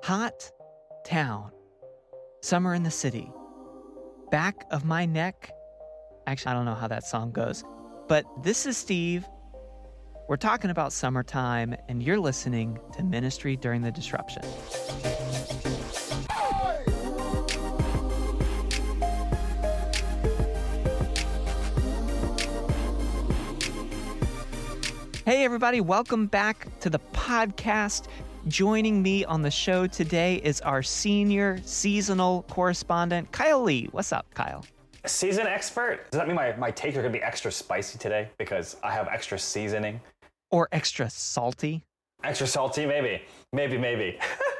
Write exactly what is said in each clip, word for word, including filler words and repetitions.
Hot town. Summer in the city. Back of my neck. Actually, I don't know how that song goes. But this is Steve. We're talking about summertime, and you're listening to Ministry During the Disruption. Hey, everybody. Welcome back to the podcast. Joining me on the show today is our senior seasonal correspondent, Kyle Lee. What's up, Kyle? Season expert? Does that mean my, my takes are going to be extra spicy today because I have extra seasoning? Or extra salty? Extra salty, maybe. Maybe, maybe.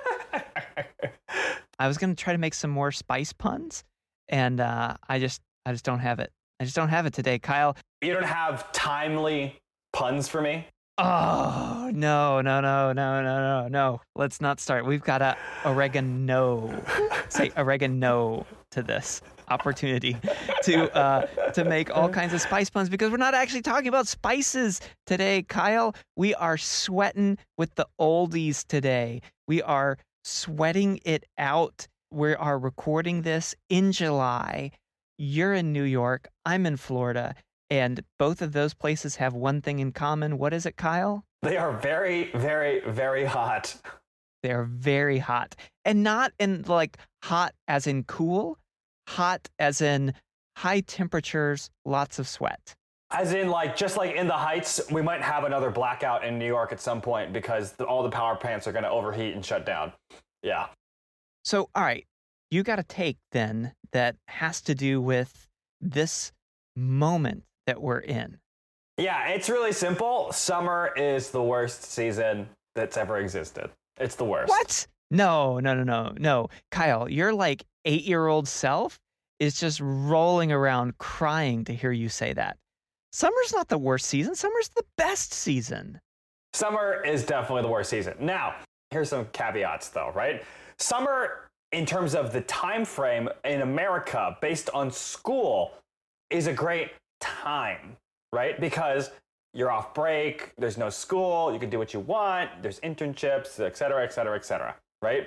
I was going to try to make some more spice puns, and uh, I just I just don't have it. I just don't have it today, Kyle. You don't have timely puns for me? Oh, no, no, no, no, no, no, no. Let's not start. We've got a oregano. Say oregano to this opportunity to uh, to make all kinds of spice puns because we're not actually talking about spices today, Kyle. We are sweating with the oldies today. We are sweating it out. We are recording this in July. You're in New York. I'm in Florida. And both of those places have one thing in common. What is it, Kyle? They are very, very, very hot. They're very hot. And not in like hot as in cool, hot as in high temperatures, lots of sweat. As in like, just like in the Heights, we might have another blackout in New York at some point because the, all the power plants are going to overheat and shut down. Yeah. So, all right, you got a take then that has to do with this moment that we're in. Yeah, it's really simple. Summer is the worst season that's ever existed. It's the worst. What? No, no, no, no, no. Kyle, your like eight-year-old self is just rolling around crying to hear you say that. Summer's not the worst season. Summer's the best season. Summer is definitely the worst season. Now, here's some caveats though, right? Summer, in terms of the time frame in America based on school, is a great time, right? Because you're off break, there's no school, you can do what you want, there's internships, et cetera, et cetera, et cetera, right?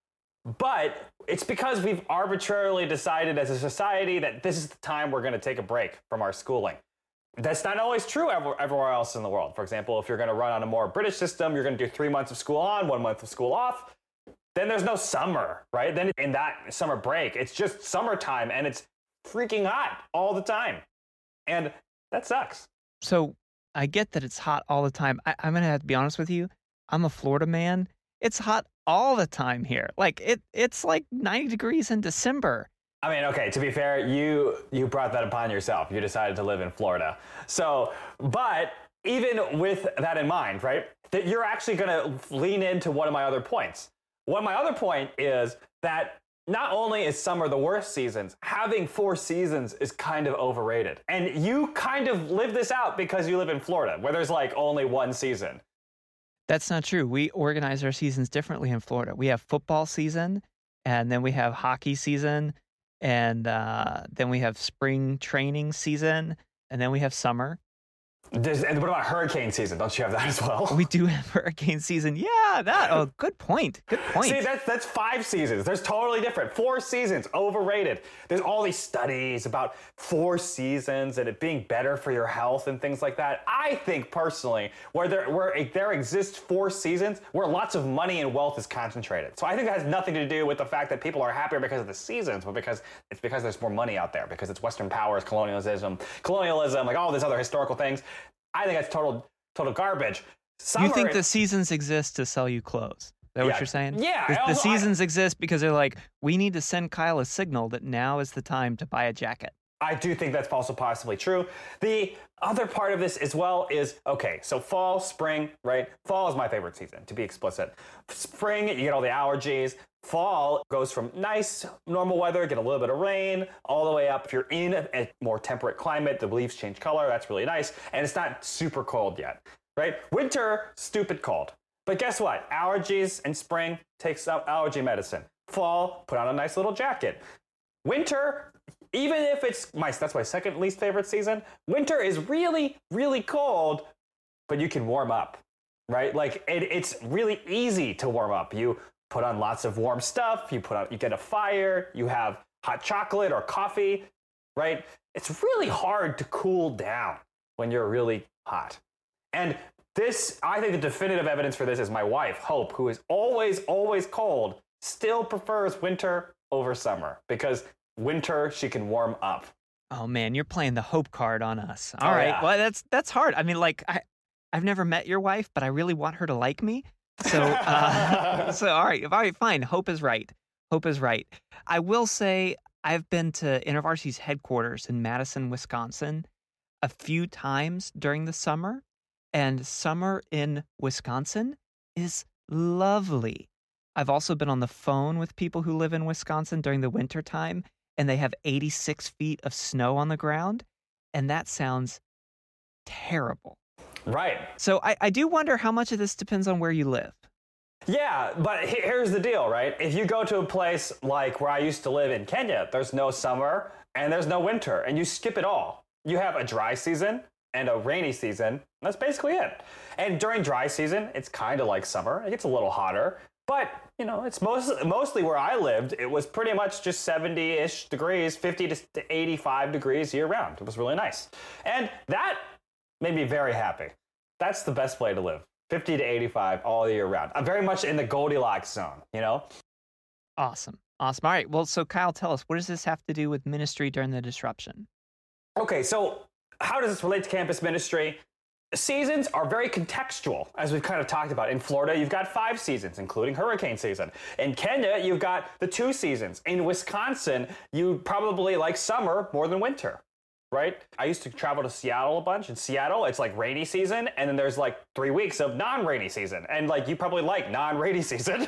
But it's because we've arbitrarily decided as a society that this is the time we're going to take a break from our schooling. That's not always true everywhere else in the world. For example, if you're going to run on a more British system, you're going to do three months of school on, one month of school off. Then there's no summer, right? Then in that summer break, it's just summertime and it's freaking hot all the time. And that sucks. So I get that it's hot all the time. I, I'm going to have to be honest with you. I'm a Florida man. It's hot all the time here. Like it, it's like ninety degrees in December. I mean, okay, to be fair, you you brought that upon yourself. You decided to live in Florida. So, but even with that in mind, right, that you're actually going to lean into one of my other points. One of my other point is that not only is summer the worst seasons, having four seasons is kind of overrated. And you kind of live this out because you live in Florida, where there's like only one season. That's not true. We organize our seasons differently in Florida. We have football season, and then we have hockey season, and uh, then we have spring training season, and then we have summer. Does, and what about hurricane season? Don't you have that as well? We do have hurricane season. Yeah, that. Oh, good point. Good point. See, that's that's five seasons. There's totally different. Four seasons, overrated. There's all these studies about four seasons and it being better for your health and things like that. I think personally, where there where there exists four seasons, where lots of money and wealth is concentrated. So I think that has nothing to do with the fact that people are happier because of the seasons, but because it's because there's more money out there, because it's Western powers, colonialism, colonialism, like all these other historical things. I think that's total total garbage. Summer, you think the seasons exist to sell you clothes? Is that yeah, what you're saying? Yeah. The, the also, seasons I, exist because they're like, we need to send Kyle a signal that now is the time to buy a jacket. I do think that's also possibly true. The other part of this as well is, okay, so fall, spring, right? Fall is my favorite season, to be explicit. Spring, you get all the allergies. Fall goes from nice, normal weather, get a little bit of rain, all the way up. If you're in a, a more temperate climate, the leaves change color. That's really nice. And it's not super cold yet, right? Winter, stupid cold. But guess what? Allergies in spring, take some allergy medicine. Fall, put on a nice little jacket. Winter, even if it's my, that's my second least favorite season, winter is really, really cold, but you can warm up, right? Like it, it's really easy to warm up. You put on lots of warm stuff. You put on, you get a fire. You have hot chocolate or coffee, right? It's really hard to cool down when you're really hot. And this, I think the definitive evidence for this is my wife, Hope, who is always, always cold, still prefers winter over summer because winter she can warm up. Oh man, you're playing the hope card on us. All Oh, right. yeah. Well, that's that's hard. I mean, like I I've never met your wife, but I really want her to like me. So uh, so all right, all right, fine. Hope is right. Hope is right. I will say I've been to InterVarsity's headquarters in Madison, Wisconsin, a few times during the summer, and summer in Wisconsin is lovely. I've also been on the phone with people who live in Wisconsin during the winter time, and they have eighty-six feet of snow on the ground, and that sounds terrible. Right. So I, I do wonder how much of this depends on where you live. Yeah, but he- here's the deal, right? If you go to a place like where I used to live in Kenya, there's no summer and there's no winter, and you skip it all. You have a dry season and a rainy season. That's basically it. And during dry season, it's kind of like summer. It gets a little hotter, but you know, it's most, mostly where I lived. It was pretty much just seventy-ish degrees, fifty to eighty-five degrees year round. It was really nice. And that made me very happy. That's the best way to live. fifty to eighty-five all year round. I'm very much in the Goldilocks zone, you know? Awesome. Awesome. All right. Well, so Kyle, tell us, what does this have to do with ministry during the disruption? Okay, so how does this relate to campus ministry? Seasons are very contextual, as we've kind of talked about. In Florida, you've got five seasons, including hurricane season. In Kenya, you've got the two seasons. In Wisconsin, you probably like summer more than winter, right? I used to travel to Seattle a bunch. In Seattle, it's like rainy season, and then there's like three weeks of non-rainy season. And like you probably like non-rainy season.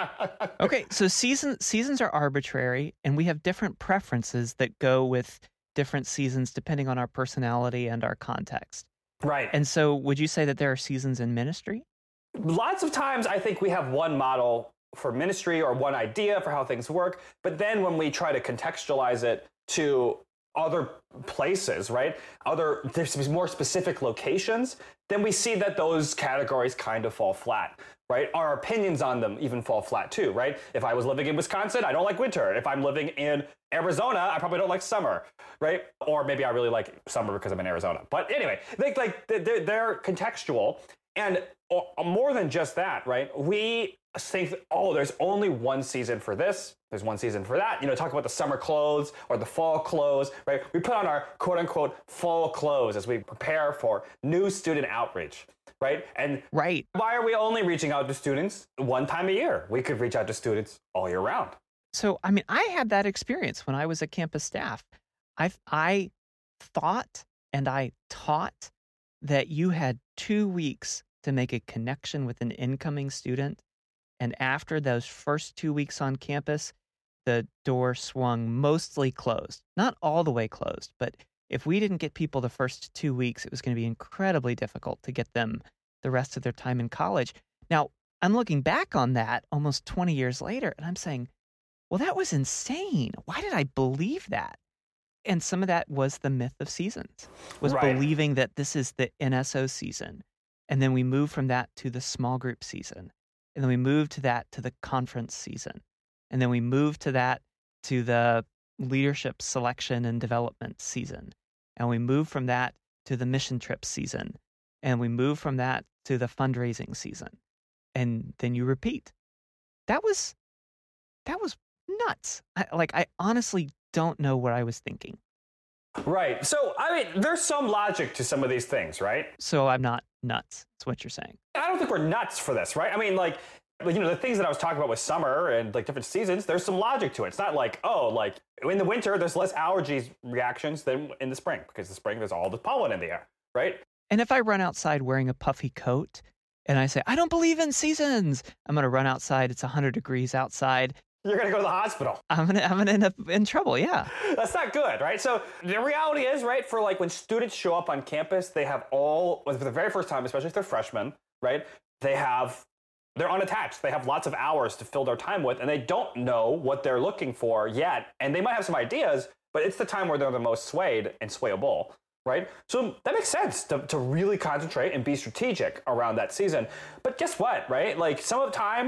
Okay, so season seasons are arbitrary, and we have different preferences that go with different seasons depending on our personality and our context. Right. And so would you say that there are seasons in ministry? Lots of times I think we have one model for ministry or one idea for how things work, but then when we try to contextualize it to other places, right? Other, there's more specific locations, then we see that those categories kind of fall flat, right? Our opinions on them even fall flat too, right? If I was living in Wisconsin, I don't like winter. If I'm living in Arizona, I probably don't like summer, right? Or maybe I really like summer because I'm in Arizona. But anyway, they, like they're, they're contextual. And more than just that, right? We think, oh, there's only one season for this. There's one season for that. You know, talk about the summer clothes or the fall clothes, right? We put on our quote unquote fall clothes as we prepare for new student outreach, right? And Right. why are we only reaching out to students one time a year? We could reach out to students all year round. So, I mean, I had that experience when I was a campus staff. I I thought and I taught that you had two weeks to make a connection with an incoming student. And after those first two weeks on campus, the door swung mostly closed. Not all the way closed, but if we didn't get people the first two weeks, it was going to be incredibly difficult to get them the rest of their time in college. Now, I'm looking back on that almost twenty years later, and I'm saying, well, that was insane. Why did I believe that? And some of that was the myth of seasons, was Right. believing that this is the N S O season. And then we move from that to the small group season. And then we move to that to the conference season. And then we move to that to the leadership selection and development season. And we move from that to the mission trip season. And we move from that to the fundraising season. And then you repeat. That was, that was nuts. I, like, I honestly don't know what I was thinking. Right. So, I mean, there's some logic to some of these things, right? So I'm not nuts. That's what you're saying. I don't think we're nuts for this, right? I mean, like, you know, the things that I was talking about with summer and like different seasons, there's some logic to it. It's not like, oh, like in the winter, there's less allergies reactions than in the spring because the spring, there's all the pollen in the air, right? And if I run outside wearing a puffy coat and I say, I don't believe in seasons, I'm going to run outside. It's one hundred degrees outside. You're going to go to the hospital. I'm going to I'm going to end up in trouble. Yeah. That's not good, right? So the reality is, right, for like when students show up on campus, they have all, for the very first time, especially if they're freshmen, right, they have, they're unattached. They have lots of hours to fill their time with, and they don't know what they're looking for yet. And they might have some ideas, but it's the time where they're the most swayed and swayable, right? So that makes sense to, to really concentrate and be strategic around that season. But guess what, right? Like some of the times,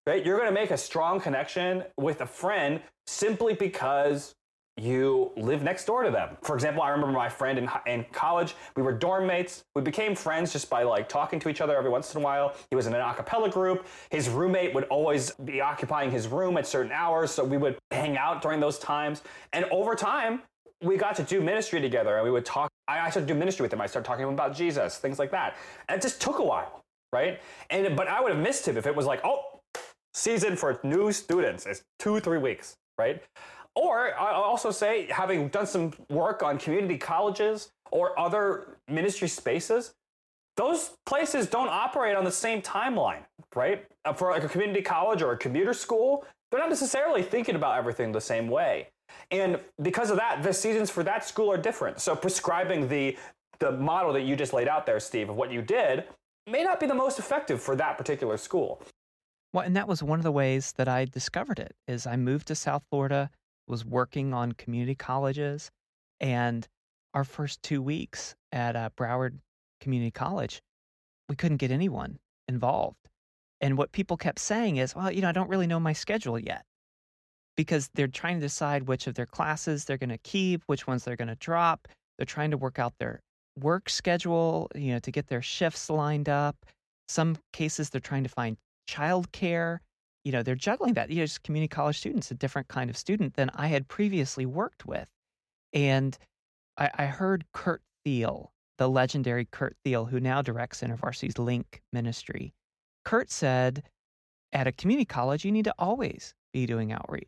right? You're going to make a strong connection with a friend simply because you live next door to them. For example, I remember my friend in, in college, we were dorm mates. We became friends just by like talking to each other every once in a while. He was in an a cappella group. His roommate would always be occupying his room at certain hours, so we would hang out during those times. And over time, we got to do ministry together, and we would talk. I started to do ministry with him. I started talking to him about Jesus, things like that. And it just took a while, right? And but I would have missed him if it was like, oh, season for new students is two, three weeks, right? Or I'll also say, having done some work on community colleges or other ministry spaces, those places don't operate on the same timeline, right? For like a community college or a commuter school, they're not necessarily thinking about everything the same way. And because of that, the seasons for that school are different. So prescribing the the model that you just laid out there, Steve, of what you did may not be the most effective for that particular school. Well, and that was one of the ways that I discovered it, is I moved to South Florida, was working on community colleges, and our first two weeks at uh, Broward Community College, we couldn't get anyone involved. And what people kept saying is, well, you know, I don't really know my schedule yet, because they're trying to decide which of their classes they're going to keep, which ones they're going to drop. They're trying to work out their work schedule, you know, to get their shifts lined up. Some cases they're trying to find childcare. You know, they're juggling that. You know, just community college students, a different kind of student than I had previously worked with. And I, I heard Kurt Thiel, the legendary Kurt Thiel, who now directs InterVarsity's Link ministry. Kurt said, at a community college, you need to always be doing outreach.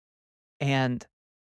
And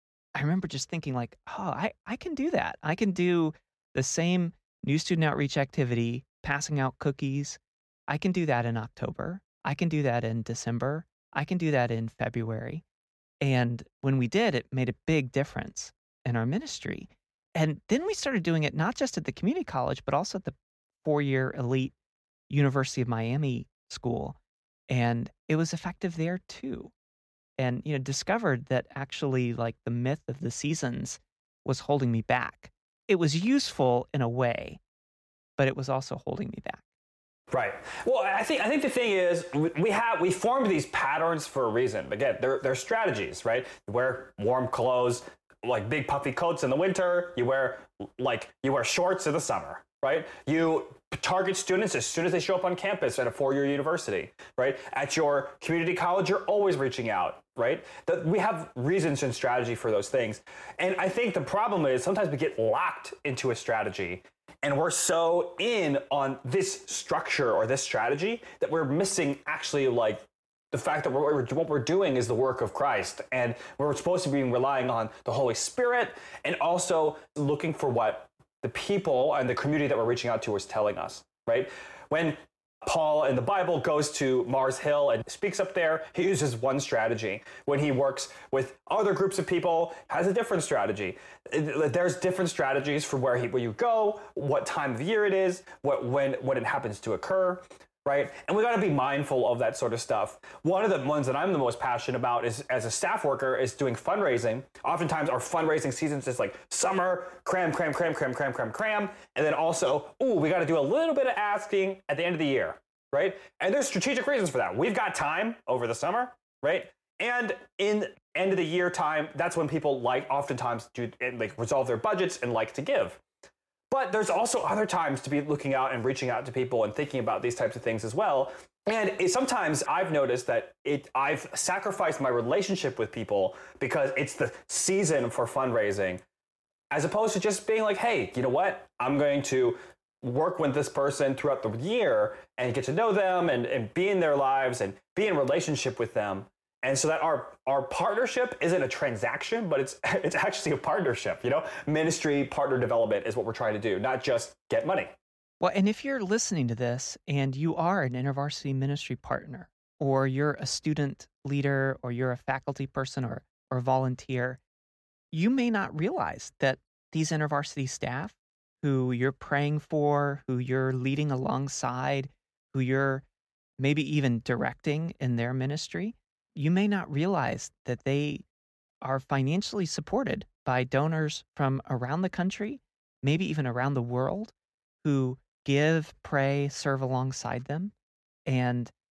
I remember just thinking like, oh, I, I can do that. I can do the same new student outreach activity, passing out cookies. I can do that in October. I can do that in December. I can do that in February. And when we did, it made a big difference in our ministry. And then we started doing it not just at the community college, but also at the four-year elite University of Miami school. And it was effective there too. And, you know, discovered that actually like the myth of the seasons was holding me back. It was useful in a way, but it was also holding me back. Right. Well, I think I think the thing is we have we formed these patterns for a reason. Again, they're they're strategies, right? You wear warm clothes, like big puffy coats in the winter. You wear like you wear shorts in the summer, right? You target students as soon as they show up on campus at a four-year university, right? At your community college, you're always reaching out, right? That we have reasons and strategy for those things. And I think the problem is sometimes we get locked into a strategy and we're so in on this structure or this strategy that we're missing actually like the fact that we're, what we're doing is the work of Christ. And we're supposed to be relying on the Holy Spirit and also looking for what the people and the community that we're reaching out to is telling us, right? When Paul in the Bible goes to Mars Hill and speaks up there, he uses one strategy. When he works with other groups of people, has a different strategy. There's different strategies for where, he, where you go, what time of year it is, what when when it happens to occur, right? And we got to be mindful of that sort of stuff. One of the ones that I'm the most passionate about is, as a staff worker, is doing fundraising. Oftentimes our fundraising seasons is like summer, cram, cram, cram, cram, cram, cram, cram. And then also, ooh, we got to do a little bit of asking at the end of the year, right? And there's strategic reasons for that. We've got time over the summer, right? And in end of the year time, that's when people like oftentimes do like resolve their budgets and like to give. But there's also other times to be looking out and reaching out to people and thinking about these types of things as well. And it, sometimes I've noticed that it I've sacrificed my relationship with people because it's the season for fundraising, as opposed to just being like, hey, you know what? I'm going to work with this person throughout the year and get to know them and, and be in their lives and be in relationship with them. And so that our our partnership isn't a transaction, but it's it's actually a partnership, you know? Ministry partner development is what we're trying to do, not just get money. Well, and if you're listening to this and you are an InterVarsity ministry partner, or you're a student leader, or you're a faculty person or or volunteer, you may not realize that these InterVarsity staff who you're praying for, who you're leading alongside, who you're maybe even directing in their ministry, you may not realize that they are financially supported by donors from around the country, maybe even around the world, who give, pray, serve alongside them. And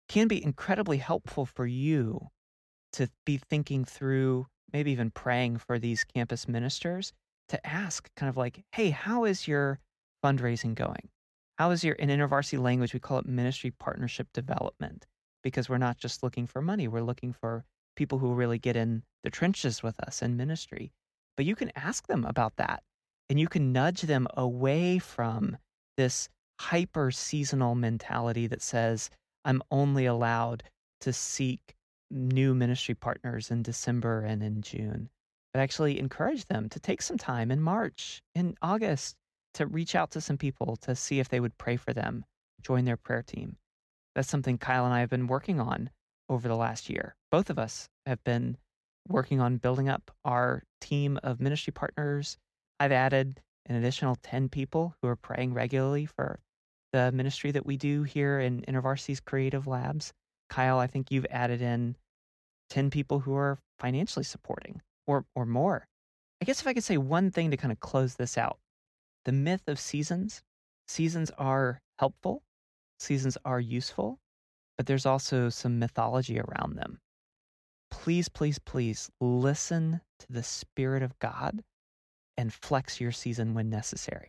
can be incredibly helpful for you to be thinking through, maybe even praying for these campus ministers, to ask kind of like, hey, how is your fundraising going? How is your, in InterVarsity language, we call it ministry partnership development, because we're not just looking for money, we're looking for people who really get in the trenches with us in ministry. But you can ask them about that, and you can nudge them away from this hyper seasonal mentality that says, I'm only allowed to seek new ministry partners in December and in June. But actually encourage them to take some time in March, in August, to reach out to some people to see if they would pray for them, join their prayer team. That's something Kyle and I have been working on over the last year. Both of us have been working on building up our team of ministry partners. I've added an additional ten people who are praying regularly for the ministry that we do here in InterVarsity's Creative Labs. Kyle, I think you've added in ten people who are financially supporting, or or more. I guess if I could say one thing to kind of close this out, the myth of seasons. Seasons are helpful. Seasons are useful, but there's also some mythology around them. Please, please, please listen to the Spirit of God and flex your season when necessary.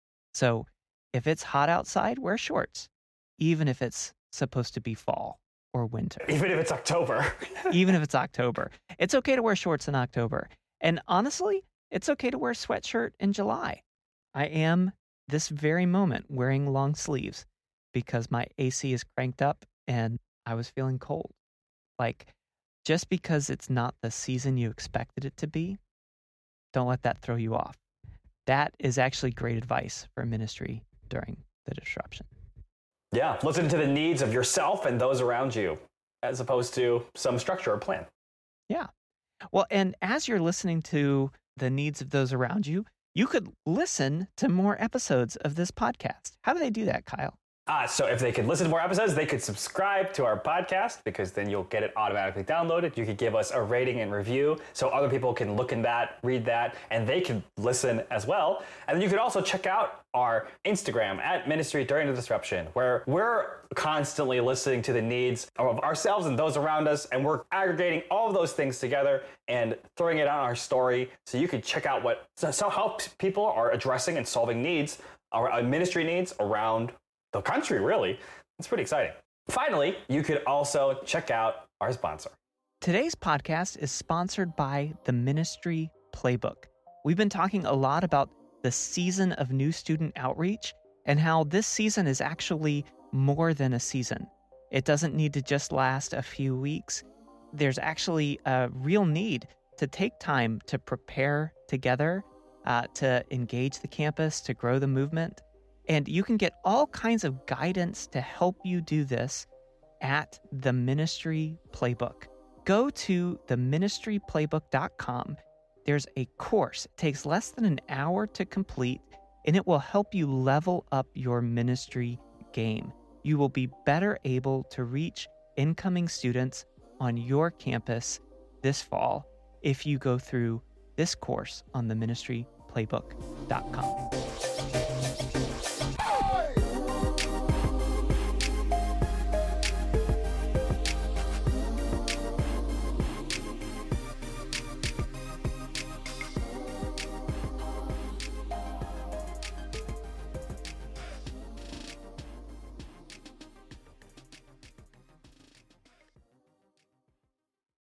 So if it's hot outside, wear shorts, even if it's supposed to be fall or winter. Even if it's October. Even if it's October. It's okay to wear shorts in October. And honestly, it's okay to wear a sweatshirt in July. I am, this very moment, wearing long sleeves because my A C is cranked up and I was feeling cold. Like, just because it's not the season you expected it to be, don't let that throw you off. That is actually great advice for ministry during the disruption. Yeah, listen to the needs of yourself and those around you, as opposed to some structure or plan. Yeah. Well, and as you're listening to the needs of those around you, you could listen to more episodes of this podcast. How do they do that, Kyle? Uh, so if they could listen to more episodes, they could subscribe to our podcast, because then you'll get it automatically downloaded. You could give us a rating and review so other people can look in that, read that, and they can listen as well. And then you could also check out our Instagram at Ministry During the Disruption, where we're constantly listening to the needs of ourselves and those around us, and we're aggregating all of those things together and throwing it on our story so you can check out what so, so how people are addressing and solving needs, our ministry needs around the country, really. It's pretty exciting. Finally, you could also check out our sponsor. Today's podcast is sponsored by the Ministry Playbook. We've been talking a lot about the season of new student outreach and how this season is actually more than a season. It doesn't need to just last a few weeks. There's actually a real need to take time to prepare together, uh, to engage the campus, to grow the movement. And you can get all kinds of guidance to help you do this at the Ministry Playbook. Go to the ministry playbook dot com. There's a course. It takes less than an hour to complete, and it will help you level up your ministry game. You will be better able to reach incoming students on your campus this fall if you go through this course on the ministry playbook dot com.